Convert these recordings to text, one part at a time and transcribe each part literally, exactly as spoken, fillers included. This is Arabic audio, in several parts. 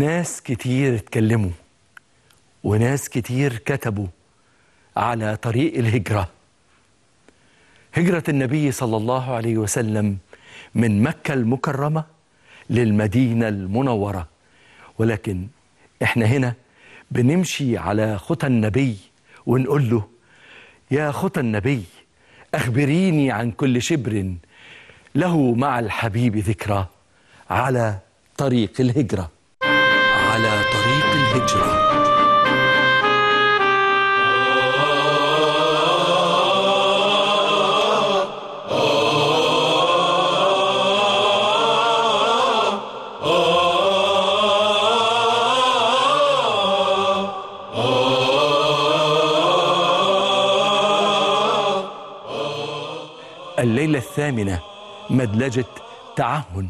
ناس كتير اتكلموا وناس كتير كتبوا على طريق الهجرة، هجرة النبي صلى الله عليه وسلم من مكة المكرمة للمدينة المنورة. ولكن احنا هنا بنمشي على خطى النبي ونقول له: يا خطى النبي، أخبريني عن كل شبر له مع الحبيب ذكرى على طريق الهجرة. على طريق الهجرة. الليلة الثامنة، مدلجة تعهن.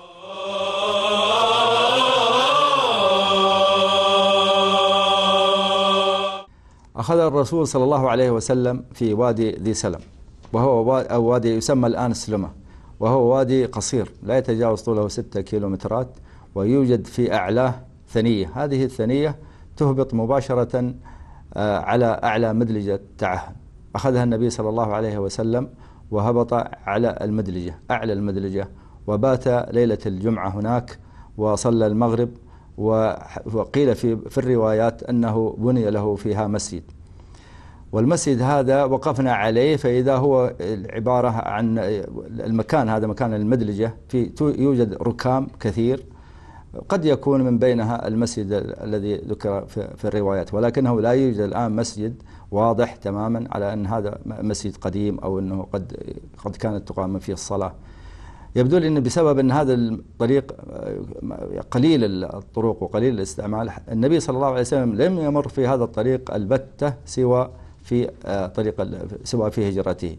أخذ الرسول صلى الله عليه وسلم في وادي ذي سلم، وهو أو وادي يسمى الآن سلمة، وهو وادي قصير لا يتجاوز طوله ستة كيلومترات، ويوجد في أعلاه ثنية. هذه الثنية تهبط مباشرة على أعلى مدلجة تعهن. أخذها النبي صلى الله عليه وسلم وهبط على المدلجة، أعلى المدلجة، وبات ليلة الجمعة هناك وصلى المغرب. وقيل في في الروايات أنه بني له فيها مسجد، والمسجد هذا وقفنا عليه فإذا هو عبارة عن المكان هذا مكان المدلجة، في يوجد ركام كثير، قد يكون من بينها المسجد الذي ذكر في الروايات، ولكنه لا يوجد الآن مسجد واضح تماما على أن هذا مسجد قديم أو أنه قد قد كانت تقام فيه الصلاة. يبدو لي أن بسبب أن هذا الطريق قليل الطرق وقليل الاستعمال، النبي صلى الله عليه وسلم لم يمر في هذا الطريق البتة سوى في طريق سوى في هجرته،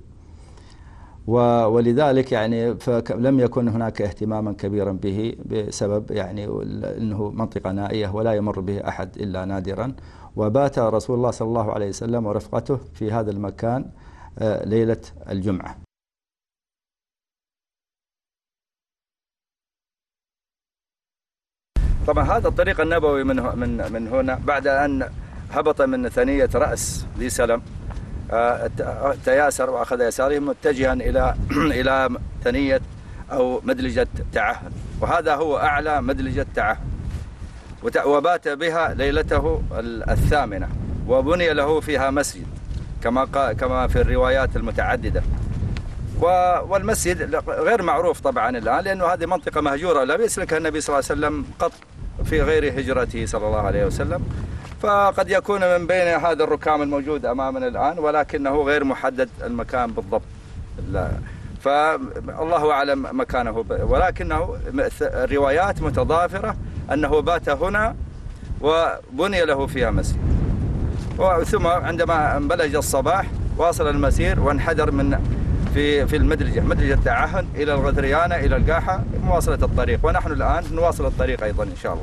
ولذلك يعني فلم يكن هناك اهتماما كبيرا به بسبب يعني أنه منطقة نائية ولا يمر به أحد إلا نادرا. وبات رسول الله صلى الله عليه وسلم ورفقته في هذا المكان ليلة الجمعة. طبعا هذا الطريق النبوي من من من هنا، بعد أن هبط من ثنية رأس ذي سلم تياسر وأخذ يساره متجها إلى إلى ثنية أو مدلجة تعهن، وهذا هو أعلى مدلجة تعهن، وبات بها ليلته الثامنة، وبني له فيها مسجد كما كما في الروايات المتعددة. والمسجد غير معروف طبعا الآن، لأنه هذه منطقة مهجورة لا يسلكها النبي صلى الله عليه وسلم قط في غير هجرته صلى الله عليه وسلم، فقد يكون من بين هذا الركام الموجود أمامنا الآن، ولكنه غير محدد المكان بالضبط، فالله أعلم مكانه، ولكنه الروايات متضافرة أنه بات هنا وبني له فيها مسجد. ثم عندما بلج الصباح واصل المسير وانحدر من في في المدلجة مدلجة تعهن إلى الغثريانة إلى القاحة مواصلة الطريق، ونحن الآن نواصل الطريق أيضا إن شاء الله.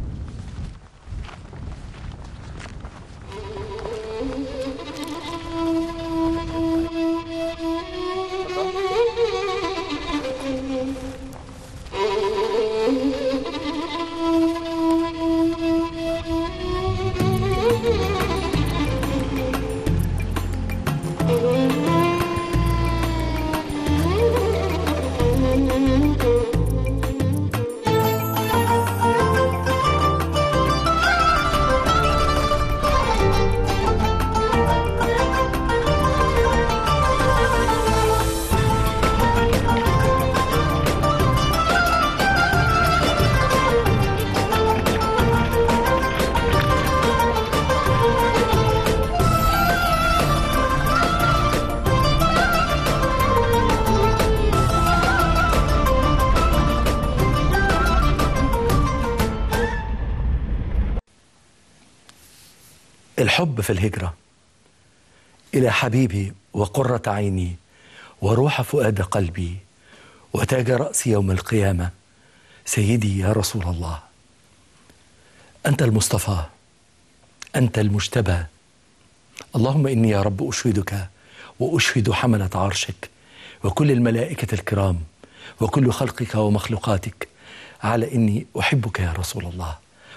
الحب في الهجرة إلى حبيبي وقرة عيني وروح فؤاد قلبي وتاج رأسي يوم القيامة، سيدي يا رسول الله. أنت المصطفى، أنت المجتبى. اللهم إني يا رب أشهدك وأشهد حملة عرشك وكل الملائكة الكرام وكل خلقك ومخلوقاتك على إني أحبك يا رسول الله،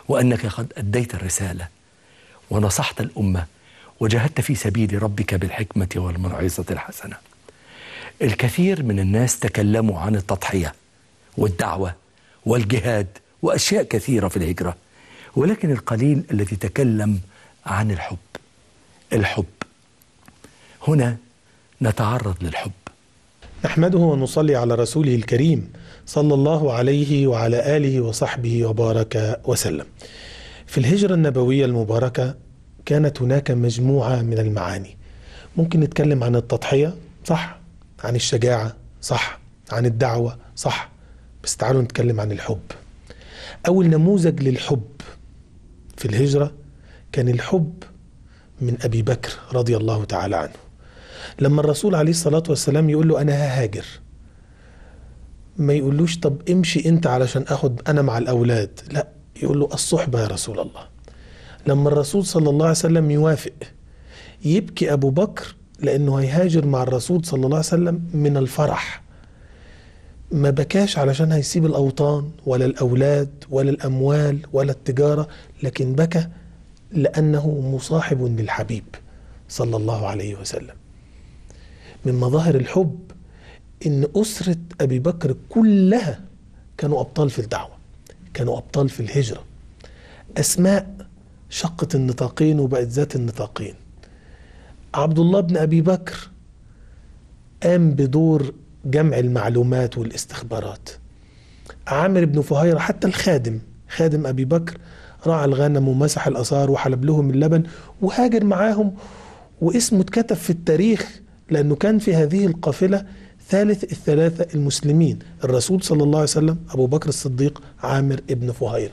وأنك قد أديت الرسالة ونصحت الأمة وجاهدت في سبيل ربك بالحكمة والموعظة الحسنة. الكثير من الناس تكلموا عن التضحية والدعوة والجهاد وأشياء كثيرة في الهجرة، ولكن القليل الذي تكلم عن الحب. الحب هنا نتعرض للحب. نحمده ونصلي على رسوله الكريم صلى الله عليه وعلى آله وصحبه وبارك وسلم. في الهجرة النبوية المباركة كانت هناك مجموعة من المعاني. ممكن نتكلم عن التضحية، صح، عن الشجاعة، صح، عن الدعوة، صح، بس تعالوا نتكلم عن الحب. أول نموذج للحب في الهجرة كان الحب من أبي بكر رضي الله تعالى عنه. لما الرسول عليه الصلاة والسلام يقول له أنا ههاجر، ما يقولوش طب امشي انت علشان اخد انا مع الاولاد، لا، يقول له الصحبة يا رسول الله. لما الرسول صلى الله عليه وسلم يوافق، يبكي ابو بكر لانه هيهاجر مع الرسول صلى الله عليه وسلم من الفرح. ما بكاش علشان هيسيب الاوطان ولا الاولاد ولا الاموال ولا التجارة، لكن بكى لانه مصاحب للحبيب صلى الله عليه وسلم. من مظاهر الحب إن أسرة أبي بكر كلها كانوا أبطال في الدعوة، كانوا أبطال في الهجرة. أسماء شقت النطاقين وبقت ذات النطاقين. عبد الله بن أبي بكر قام بدور جمع المعلومات والاستخبارات. عامر بن فهيرة حتى الخادم، خادم أبي بكر، راعى الغنم ومسح الآثار وحلب لهم اللبن وهاجر معاهم، واسمه اتكتب في التاريخ لأنه كان في هذه القافلة ثالث الثلاثة المسلمين، الرسول صلى الله عليه وسلم، أبو بكر الصديق، عامر ابن فهيرة.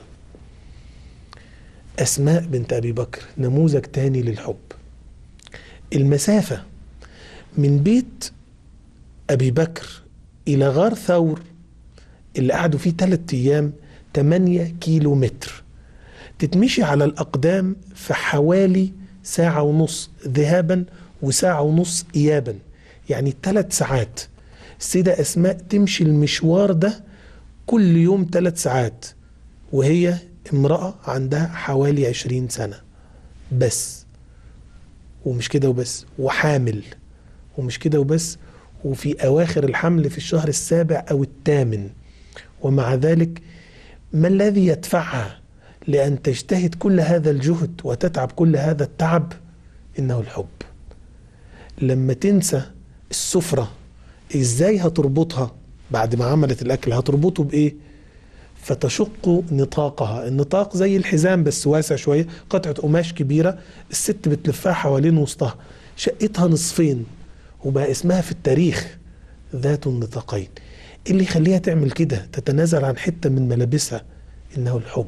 أسماء بنت أبي بكر نموذج تاني للحب. المسافة من بيت أبي بكر إلى غار ثور اللي قعدوا فيه ثلاثة أيام ثمانية كيلو متر، تتمشي على الأقدام في حوالي ساعة ونص ذهابا وساعة ونص إيابا، يعني ثلاث ساعات. السيدة أسماء تمشي المشوار ده كل يوم ثلاث ساعات، وهي امرأة عندها حوالي عشرين سنة بس. ومش كده وبس، وحامل. ومش كده وبس، وفي أواخر الحمل في الشهر السابع أو الثامن. ومع ذلك ما الذي يدفعها لأن تجتهد كل هذا الجهد وتتعب كل هذا التعب؟ إنه الحب. لما تنسى السفرة ازاي هتربطها بعد ما عملت الاكل؟ هتربطه بايه؟ فتشق نطاقها. النطاق زي الحزام بس واسع شوية، قطعة قماش كبيرة الست بتلفها حوالين وسطها، شقتها نصفين وبقى اسمها في التاريخ ذات النطاقين. اللي يخليها تعمل كده، تتنازل عن حتة من ملابسها؟ إنه الحب.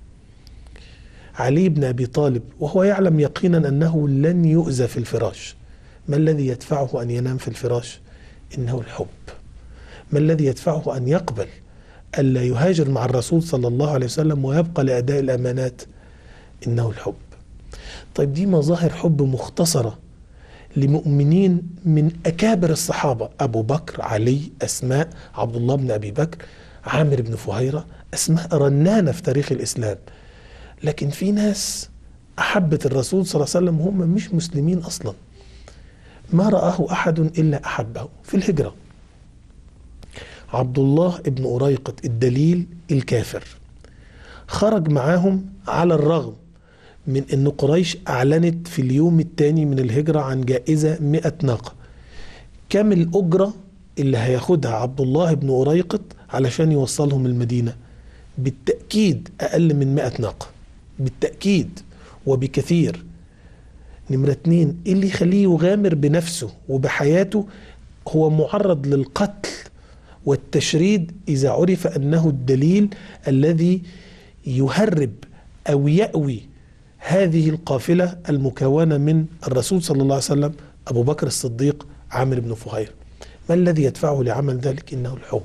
علي بن أبي طالب وهو يعلم يقينا أنه لن يؤذى في الفراش، ما الذي يدفعه أن ينام في الفراش؟ إنه الحب. ما الذي يدفعه أن يقبل ألا يهاجر مع الرسول صلى الله عليه وسلم ويبقى لأداء الأمانات؟ إنه الحب. طيب دي مظاهر حب مختصرة لمؤمنين من أكابر الصحابة: أبو بكر، علي، أسماء، عبد الله بن أبي بكر، عامر بن فهيرة. أسماء رنانة في تاريخ الإسلام. لكن في ناس أحبت الرسول صلى الله عليه وسلم هم مش مسلمين أصلا، ما رآه أحد إلا أحبه. في الهجرة عبد الله بن أريقط الدليل الكافر خرج معاهم على الرغم من أن قريش أعلنت في اليوم الثاني من الهجرة عن جائزة مئة ناقة. كم الأجرة اللي هياخدها عبد الله بن أريقط علشان يوصلهم المدينة؟ بالتأكيد أقل من مئة ناقة، بالتأكيد وبكثير. نمرة اتنين، اللي يخليه يغامر بنفسه وبحياته هو معرض للقتل والتشريد إذا عرف أنه الدليل الذي يهرب أو يأوي هذه القافلة المكونة من الرسول صلى الله عليه وسلم، أبو بكر الصديق، عامر بن فهيرة. ما الذي يدفعه لعمل ذلك؟ إنه الحب.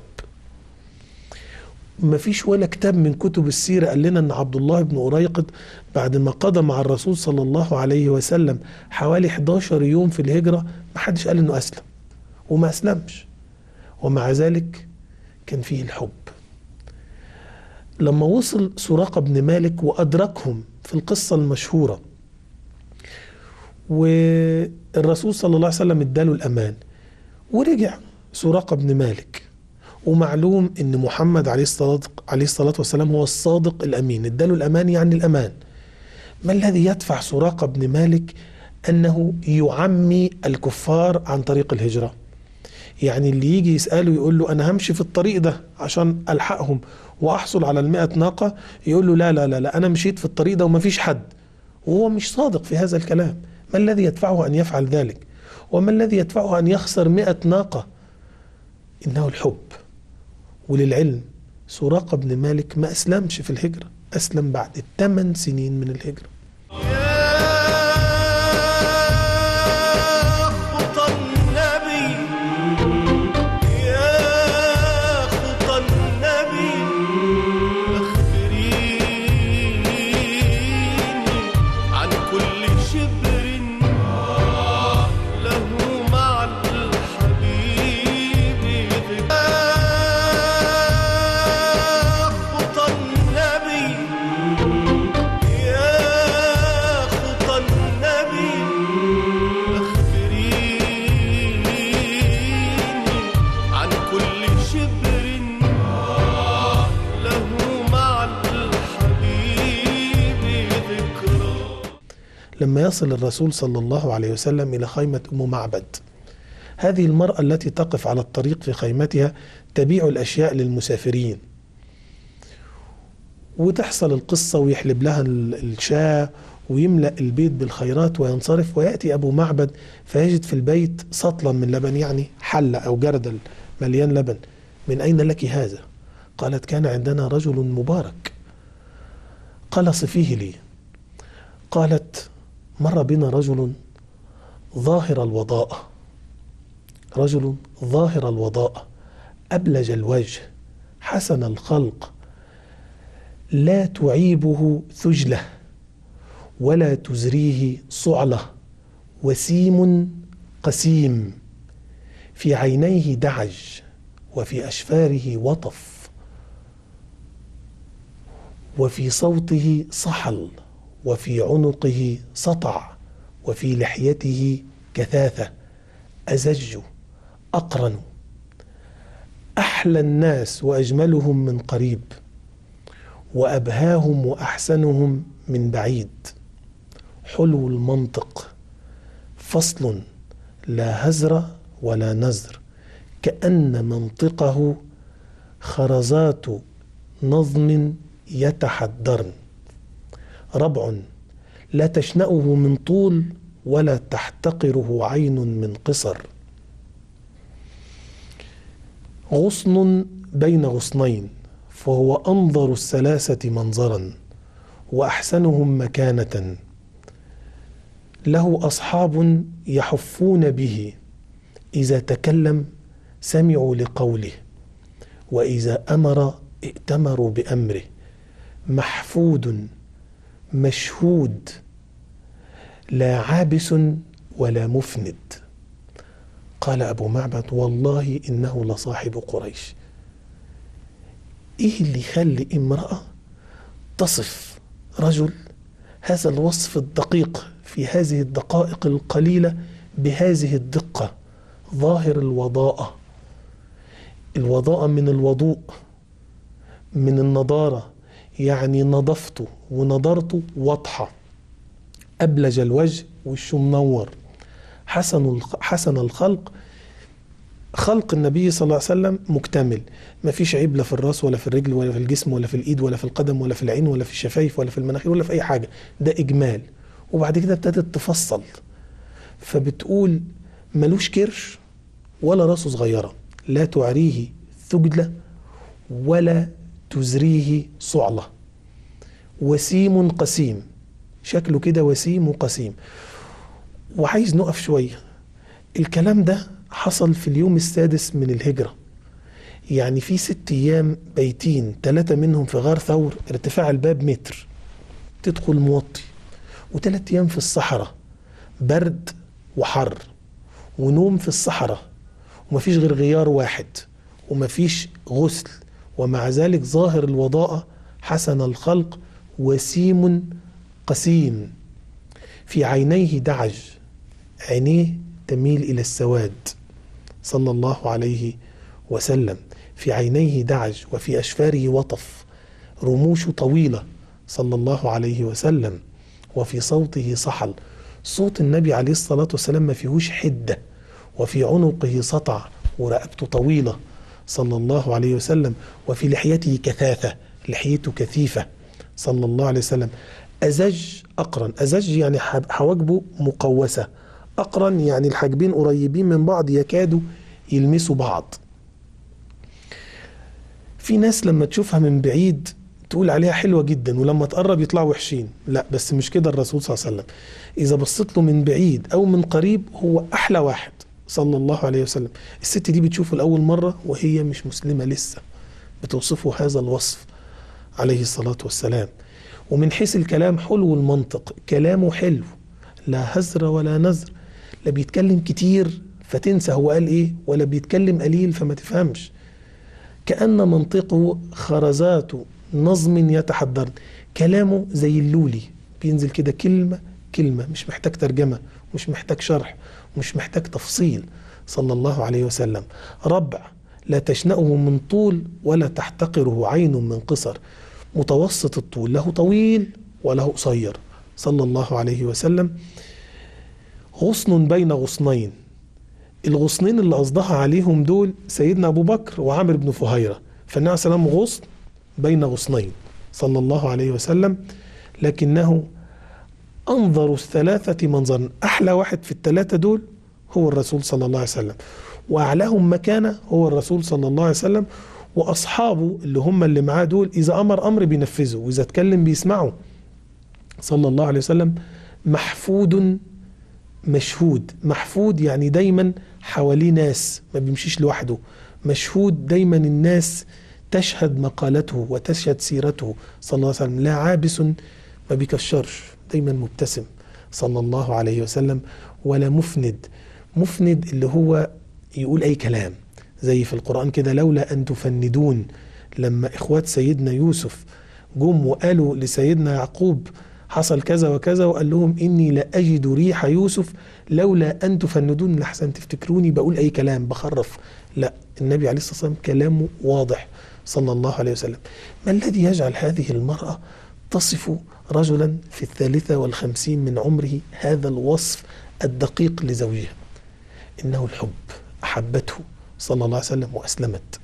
ما فيش ولا كتاب من كتب السيرة قال لنا أن عبد الله بن أريقط بعد ما قضى مع الرسول صلى الله عليه وسلم حوالي إحدى عشر يوم في الهجرة ما حدش قال أنه أسلم، وما أسلمش، ومع ذلك كان فيه الحب. لما وصل سراقة بن مالك وأدركهم في القصة المشهورة، والرسول صلى الله عليه وسلم اداله الأمان، ورجع سراقة بن مالك، ومعلوم ان محمد عليه الصلاة عليه الصلاة والسلام هو الصادق الأمين، اداله الأمان يعني الأمان. ما الذي يدفع سراقة بن مالك أنه يعمي الكفار عن طريق الهجرة؟ يعني اللي يجي يسأله يقول له أنا همشي في الطريق ده عشان ألحقهم وأحصل على المئة ناقة، يقول له لا لا لا لا أنا مشيت في الطريق ده ومفيش حد، وهو مش صادق في هذا الكلام. ما الذي يدفعه أن يفعل ذلك؟ وما الذي يدفعه أن يخسر مئة ناقة؟ إنه الحب. وللعلم سراقة بن مالك ما أسلمش في الهجرة، أسلم بعد ثمان سنين من الهجرة. لما يصل الرسول صلى الله عليه وسلم إلى خيمة أم معبد، هذه المرأة التي تقف على الطريق في خيمتها تبيع الأشياء للمسافرين، وتحصل القصة ويحلب لها الشاة ويملأ البيت بالخيرات وينصرف، ويأتي أبو معبد فيجد في البيت سطلا من لبن، يعني حلة أو جردل مليان لبن. من أين لك هذا؟ قالت كان عندنا رجل مبارك. قال صفيه لي. قالت مر بنا رجل ظاهر الوضاءة، رجل ظاهر الوضاءة أبلج الوجه حسن الخلق، لا تعيبه ثجلة ولا تزريه صعلة، وسيم قسيم، في عينيه دعج وفي أشفاره وطف، وفي صوته صحل، وفي عنقه سطع، وفي لحيته كثاثة، أزج أقرن، أحلى الناس وأجملهم من قريب، وأبهاهم وأحسنهم من بعيد، حلو المنطق، فصل لا هزر ولا نزر، كأن منطقه خرزات نظم يتحدرن، ربع لا تشنأه من طول ولا تحتقره عين من قصر، غصن بين غصنين، فهو أنظر الثلاثة منظرا وأحسنهم مكانة، له أصحاب يحفون به، إذا تكلم سمعوا لقوله، وإذا أمر ائتمروا بأمره، محفود مشهود، لا عابس ولا مفند. قال أبو معبد والله إنه لصاحب قريش. إيه اللي يخلي امرأة تصف رجل هذا الوصف الدقيق في هذه الدقائق القليلة بهذه الدقة؟ ظاهر الوضاءة، الوضاءة من الوضوء، من النضارة، يعني نظفته ونضرته واضحة، أبلج الوجه وشه منور، حسن حسن الخلق، خلق النبي صلى الله عليه وسلم مكتمل، ما فيش عيب لا في الراس ولا في الرجل ولا في الجسم ولا في الإيد ولا في القدم ولا في العين ولا في الشفايف ولا في المناخير ولا في أي حاجة، ده إجمال. وبعد كده ابتدت تفصل، فبتقول ملوش كرش ولا راسه صغيرة، لا تعريه ثجلة ولا تزريه صعلة، وسيم قسيم، شكله كده وسيم وقسيم. وعايز نقف شوية، الكلام ده حصل في اليوم السادس من الهجرة، يعني في ست أيام بيتين، ثلاثة منهم في غار ثور ارتفاع الباب متر تدخل موطي، وثلاث أيام في الصحراء برد وحر ونوم في الصحراء، ومفيش غير غيار واحد ومفيش غسل، ومع ذلك ظاهر الوضاءة حسن الخلق وسيم قسيم، في عينيه دعج، عينيه تميل إلى السواد صلى الله عليه وسلم، في عينيه دعج وفي أشفاره وطف، رموش طويلة صلى الله عليه وسلم، وفي صوته صحل. صوت النبي عليه الصلاة والسلام ما فيهوش حدة، وفي عنقه سطع ورقبته طويلة صلى الله عليه وسلم، وفي لحيته كثاثة، لحيته كثيفة صلى الله عليه وسلم. أزج أقرن، أزج يعني حواجبه مقوسة، أقرن يعني الحاجبين قريبين من بعض يكادوا يلمسوا بعض. في ناس لما تشوفها من بعيد تقول عليها حلوة جدا، ولما تقرب يطلعوا وحشين. لا، بس مش كده الرسول صلى الله عليه وسلم. إذا بصيت له من بعيد أو من قريب هو أحلى واحد صلى الله عليه وسلم. الست دي بتشوفه لأول مرة وهي مش مسلمة لسه، بتوصفه هذا الوصف عليه الصلاة والسلام. ومن حيث الكلام حلو المنطق، كلامه حلو، لا هزر ولا نزر، لا بيتكلم كتير فتنسى هو قال ايه، ولا بيتكلم قليل فما تفهمش. كأن منطقه خرزات نظم يتحضر، كلامه زي اللولي بينزل كده كلمة كلمة، مش محتاج ترجمة، مش محتاج شرح، مش محتاج تفصيل صلى الله عليه وسلم. ربع لا تشنأه من طول ولا تحتقره عين من قصر، متوسط الطول، له طويل وله قصير صلى الله عليه وسلم. غصن بين غصنين، الغصنين اللي قصدها عليهم دول سيدنا أبو بكر وعامر بن فهيرة، فالنبي عليه السلام غصن بين غصنين صلى الله عليه وسلم، لكنه أنظر الثلاثة منظرا، أحلى واحد في الثلاثة دول هو الرسول صلى الله عليه وسلم، وأعلاهم مكانة هو الرسول صلى الله عليه وسلم، وأصحابه اللي هم اللي معاه دول إذا أمر أمر بينفذوا، وإذا اتكلم بيسمعوا صلى الله عليه وسلم. محفود مشهود، محفود يعني دايما حواليه ناس، ما بيمشيش لوحده. مشهود دايما الناس تشهد مقالته وتشهد سيرته صلى الله عليه وسلم. لا عابس، ما بيكشرش، دايما مبتسم صلى الله عليه وسلم. ولا مفند، مفند اللي هو يقول أي كلام، زي في القرآن كده لولا أن تفندون، لما إخوات سيدنا يوسف جم وقالوا لسيدنا يعقوب حصل كذا وكذا، وقال لهم إني لأجد ريح يوسف لولا أن تفندون، لحسن تفتكروني بقول أي كلام بخرف. لا، النبي عليه الصلاة والسلام كلامه واضح صلى الله عليه وسلم. ما الذي يجعل هذه المرأة تصف رجلا في الثالثة والخمسين من عمره هذا الوصف الدقيق لزوجها؟ إنه الحب، أحبته صلى الله عليه وسلم وأسلمت.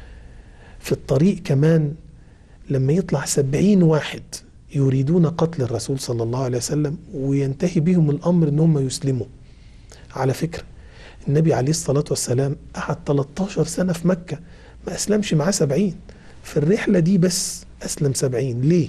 في الطريق كمان لما يطلع سبعين واحد يريدون قتل الرسول صلى الله عليه وسلم، وينتهي بهم الأمر أنهم يسلموا. على فكرة النبي عليه الصلاة والسلام قعد ثلاثة عشر سنة في مكة، ما أسلمش معاه سبعين، في الرحلة دي بس أسلم سبعين. ليه؟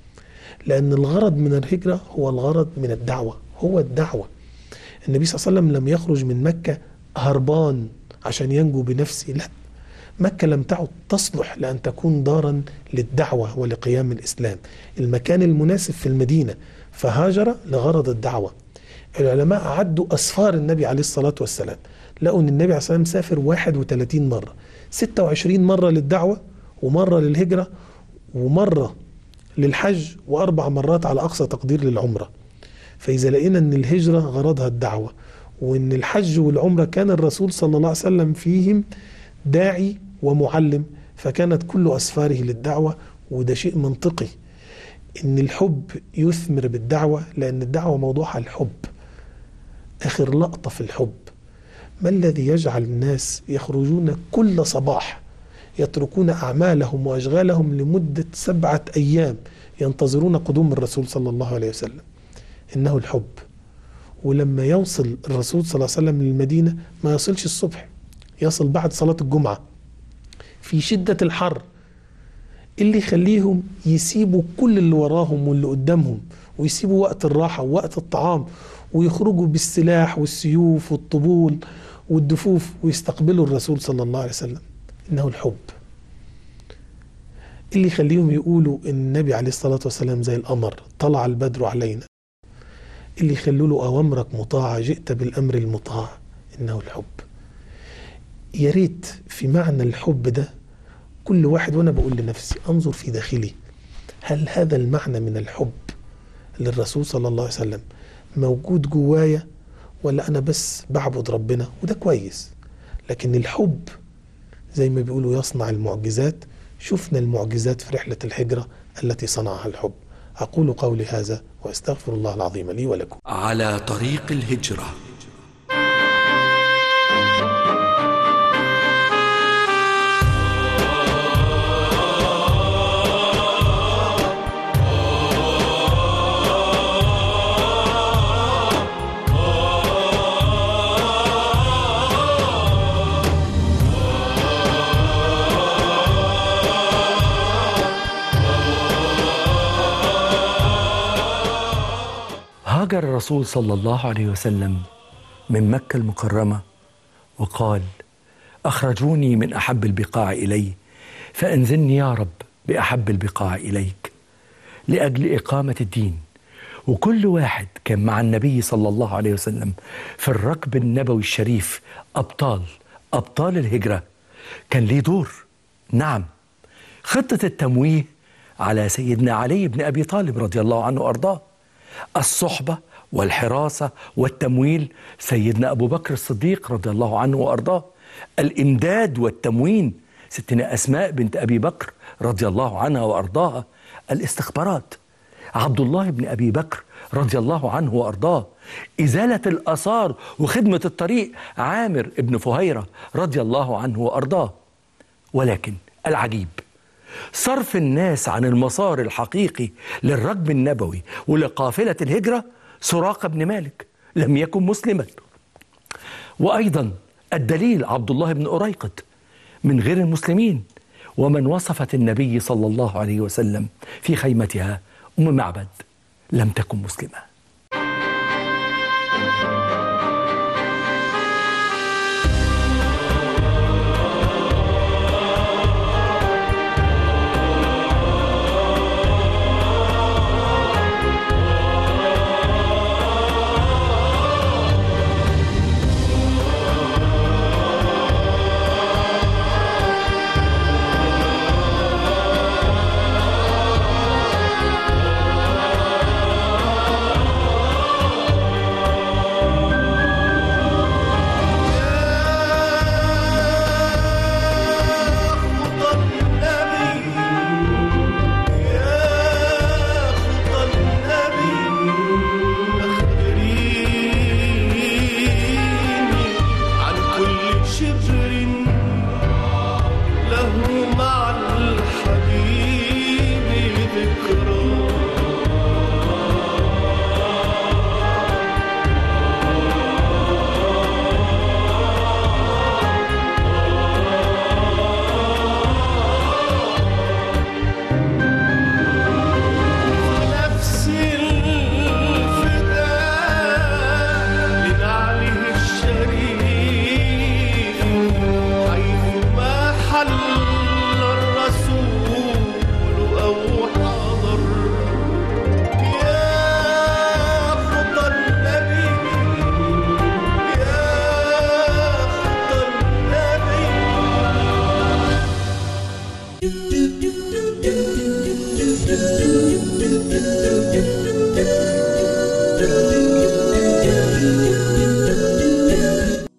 لأن الغرض من الهجرة هو الغرض من الدعوة، هو الدعوة. النبي صلى الله عليه وسلم لم يخرج من مكة هربان عشان ينجو بنفسه، لا، مكة لم تعد تصلح لأن تكون دارا للدعوة ولقيام الإسلام، المكان المناسب في المدينة، فهاجر لغرض الدعوة. العلماء عدوا أسفار النبي عليه الصلاة والسلام، لقوا أن النبي عليه الصلاة والسلام سافر واحد وثلاثين مرة، ستة وعشرين مرة للدعوة، ومرة للهجرة، ومرة للحج، وأربع مرات على أقصى تقدير للعمرة. فإذا لقينا أن الهجرة غرضها الدعوة، وأن الحج والعمرة كان الرسول صلى الله عليه وسلم فيهم داعي ومعلم، فكانت كل أسفاره للدعوة. وده شيء منطقي إن الحب يثمر بالدعوة، لأن الدعوة موضوعها الحب. آخر لقطة في الحب، ما الذي يجعل الناس يخرجون كل صباح يتركون أعمالهم وأشغالهم لمدة سبعة أيام ينتظرون قدوم الرسول صلى الله عليه وسلم؟ إنه الحب. ولما يوصل الرسول صلى الله عليه وسلم للمدينة ما يصلش الصبح، يصل بعد صلاة الجمعة في شدة الحر، اللي يخليهم يسيبوا كل اللي وراهم واللي قدامهم، ويسيبوا وقت الراحة ووقت الطعام، ويخرجوا بالسلاح والسيوف والطبول والدفوف ويستقبلوا الرسول صلى الله عليه وسلم. إنه الحب اللي يخليهم يقولوا إن النبي عليه الصلاة والسلام زي القمر طلع البدر علينا، اللي يخلوا له أوامرك مطاعة، جئت بالأمر المطاع. إنه الحب. يا ريت في معنى الحب ده كل واحد، وأنا بقول لنفسي أنظر في داخلي، هل هذا المعنى من الحب للرسول صلى الله عليه وسلم موجود جوايا، ولا أنا بس بعبد ربنا وده كويس؟ لكن الحب زي ما بيقولوا يصنع المعجزات. شفنا المعجزات في رحلة الهجرة التي صنعها الحب. أقول قولي هذا وأستغفر الله العظيم لي ولكم. على طريق الهجرة. هاجر الرسول صلى الله عليه وسلم من مكة المكرمة وقال: أخرجوني من أحب البقاع إلي فأنزلني يا رب بأحب البقاع إليك، لأجل إقامة الدين. وكل واحد كان مع النبي صلى الله عليه وسلم في الركب النبوي الشريف أبطال أبطال الهجرة كان ليه دور. نعم، خطة التمويه على سيدنا علي بن أبي طالب رضي الله عنه وأرضاه، الصحبة والحراسة والتمويل سيدنا أبو بكر الصديق رضي الله عنه وأرضاه، الإمداد والتموين ستنا أسماء بنت أبي بكر رضي الله عنها وأرضاها، الاستخبارات عبد الله بن أبي بكر رضي الله عنه وأرضاه، إزالة الآثار وخدمة الطريق عامر بن فهيرة رضي الله عنه وأرضاه. ولكن العجيب صرف الناس عن المسار الحقيقي للركب النبوي ولقافلة الهجرة. سراقة بن مالك لم يكن مسلما، وأيضا الدليل عبد الله بن أريقط من غير المسلمين، ومن وصفت النبي صلى الله عليه وسلم في خيمتها أم معبد لم تكن مسلمة.